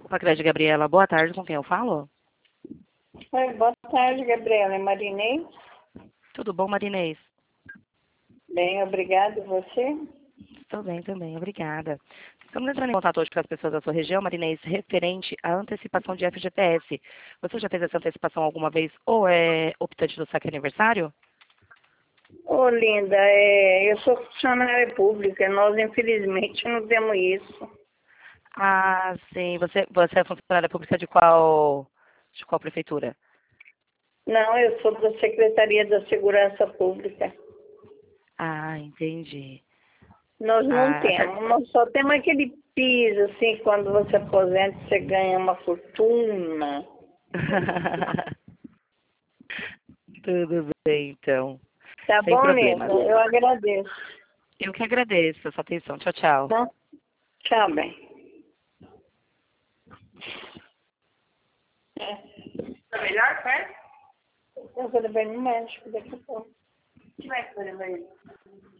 Pacred Gabriela, boa tarde, com quem eu falo? Oi, boa tarde, Gabriela. É Marinês? Tudo bom, Marinês? Bem, obrigada. E você? Estou bem também, obrigada. Estamos entrando em contato hoje com as pessoas da sua região, Marinês, referente à antecipação de FGTS. Você já fez essa antecipação alguma vez ou é optante do saque aniversário? Ô, linda, eu sou funcionária pública. Nós, infelizmente, não temos isso. Ah, sim. Você é funcionária pública de qual prefeitura? Não, eu sou da Secretaria da Segurança Pública. Ah, entendi. Nós não Ah, temos. Nós só temos aquele piso, assim, quando você aposenta, você ganha uma fortuna. Tudo bem, então. Tá Sem bom, linda? problemas. Eu agradeço. Eu que agradeço a sua atenção. Tchau, tchau. Tá? Tchau, bem. Tá melhor, certo? Eu vou levar no médico daqui a pouco. O que vai fazer, Maria?